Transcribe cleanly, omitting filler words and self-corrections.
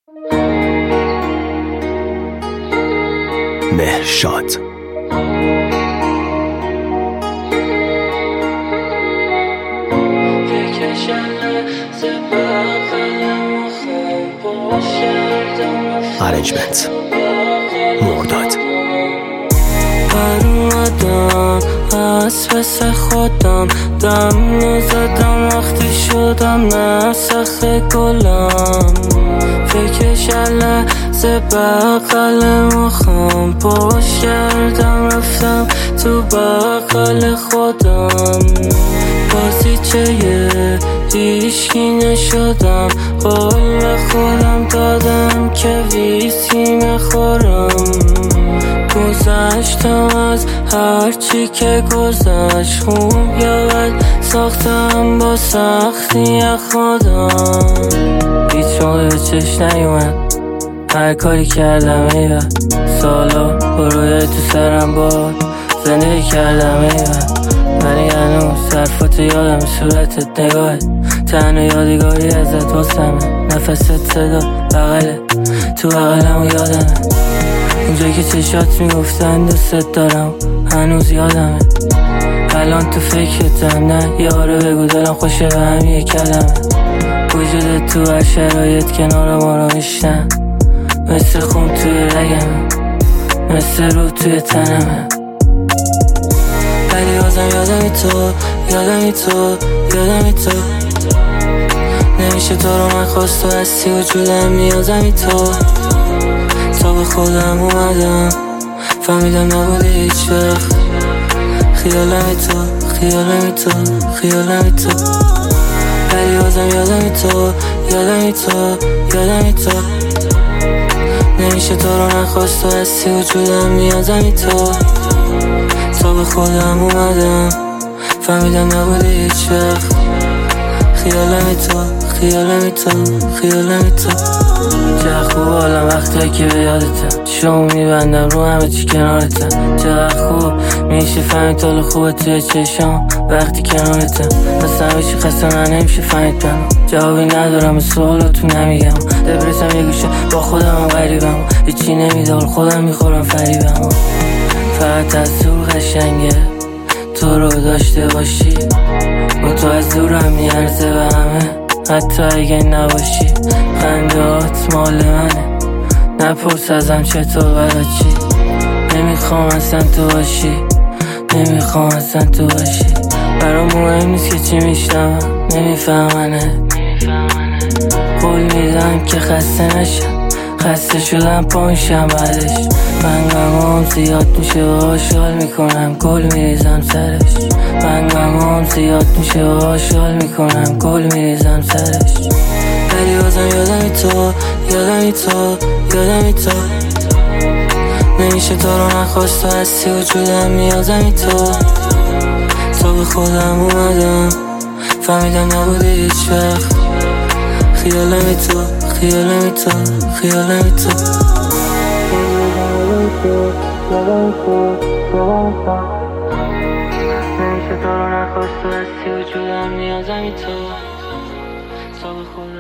مهرشاد ارنجمنت مرداد. بر اومدم از پس خودم دم نزدم وقتی شدم نسخ گلم فکرش لحظه بغل مخم پشت کردم رفتم تو بغل خودم بازیچه هیچکی نشدم قول به خودم دادم که ویسی نخورم گذشتم از هرچی که گذشت خوب یا بد ساختم با سختی خودم هیچ موقع به چشم نیومد هر کاری کردم ایوه سالا بروی تو سرم باد زندگی کردم ایوه ولی هنوز حرفاتو یادم صورتت نگاهت تنها یادگاری ازت واسمه نفست صدا بغلت تو بغلمو یادمه اونجایی که چشات میگفتن دوست دارم هنوز یادمه الان تو فکرتم نه یه آره بگو دلم خوشه به هم یه کلمه وجودت تو هر شرایط کنار ما رو میشنم مثل خون توی رگمه مثل رو توی تنمه ولی بازم یادمی تو نمیشه تو رو من خواست تو هستی وجودم نیازمی تا به خودم اومدم فهمیدم نبودی هیچ وقت خیالمی تو ولی بازم یادمی تو نمیشه تو رو نخواست تو هستی وجودم نیازمی تا به خودم اومدم فهمیدم نبودی هیچ وقت خیالمی تو چه خوب حالم وقتی که به یادتم شما میبندم رو همه چی کنارتم چه خوب میشه فهمید حال خوبه توی چشام وقتی کنارتم اصلا هیچی خسته من نمیشه فهمید بنام جوابی ندارم به سوالاتو نمیگم دبرسم یه گوشه با خودم غریبم هیچی نمیدار خودم میخورم فریبم فقط از دور قشنگه تو رو داشته باشی با تو از دورم میارزه به همه حتی اگه نباشی خندهات مال منه نپرس ازم چطور برا چی نمیخوام اصلا تو باشی برام مهم نیست که چی میشنم نمیفهمنه قول میدم که خسته شدم پانشم بعدش من غمام زیاد میشه و حال میکنم گل میریزم سرش گل میریزم سرش ولی بازم یادمی تو نمیشه تو رو نخواست تو هستی وجودم نیازمی تا به خودم اومدم فهمیدم نبودی هیچ وقت خیالمی تو نمیشه تو رو نخواست تو هستی وجودم نیازمی تو به خودم